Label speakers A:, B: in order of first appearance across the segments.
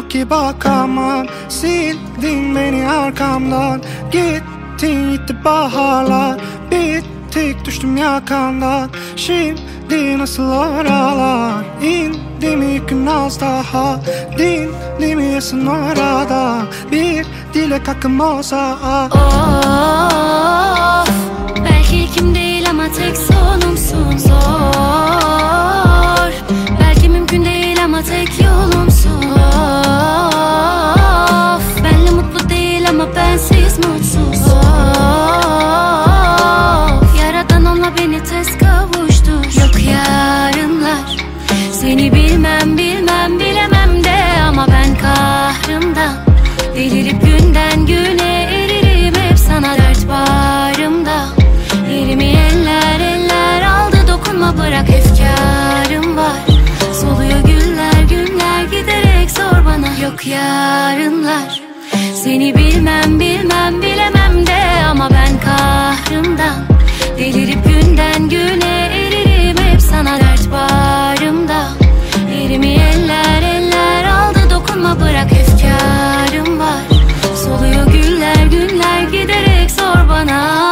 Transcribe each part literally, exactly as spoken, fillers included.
A: yok ki bakamam. Sildin beni arkamdan, gittin gitti baharlar. Bittik düştüm yakandan, şimdi nasıl oralar? İndi mi yükün az daha, dindi mi yasın orada? Bir dilek hakkım olsa.
B: Of, belki ilkim değil ama tek sonumsun. Zor, belki mümkün değil ama tek yolumsun. Of, benle mutlu değil ama bensiz mutsuz. Of, yaradan onunla beni tez kavuştur. Yok yarınlar, seni bilmem bilmem bilemem de ama ben kahrımdan delirip günden güne eririm. Hep sana dert bağrımda, yerimi eller eller aldı. Dokunma bırak, efkarım var. Soluyor güller günler giderek zor bana. Yok yarınlar, seni bilmem bilmem bilemem de ama ben kahrımdan delirip günden güne eririm. Hep sana dert bağrımda, yerimi eller eller aldı. Dokunma bırak, efkarım var. Soluyor güller günler giderek zor bana.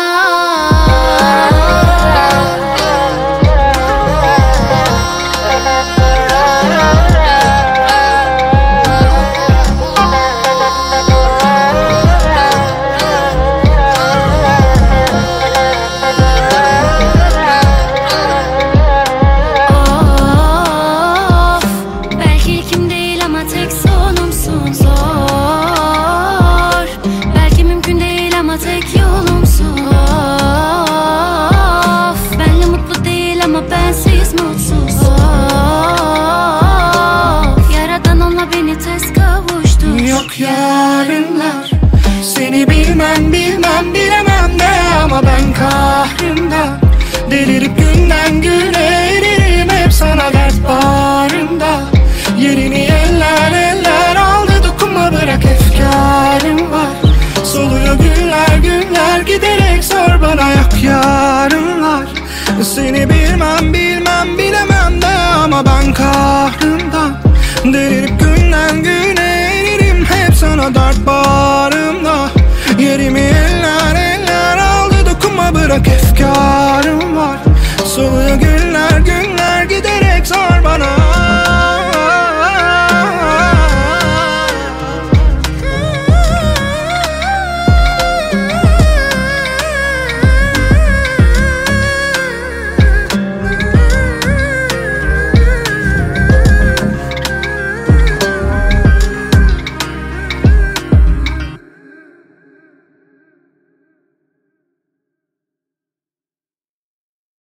A: Yok yarınlar, seni bilmem bilmem bilemem de ama ben kahrımdan delirip günden güne eririm. Hep sana dert bağrımda, yerini eller eller aldı. Dokunma bırak, efkarım var. Soluyor güller günler giderek zor bana. Yok yarınlar, seni bilmem bilmem bilemem de ama ben kahrımdan delirip günden güne sana dert bağrımda, yerimi eller eller aldı. Dokunma bırak, efkar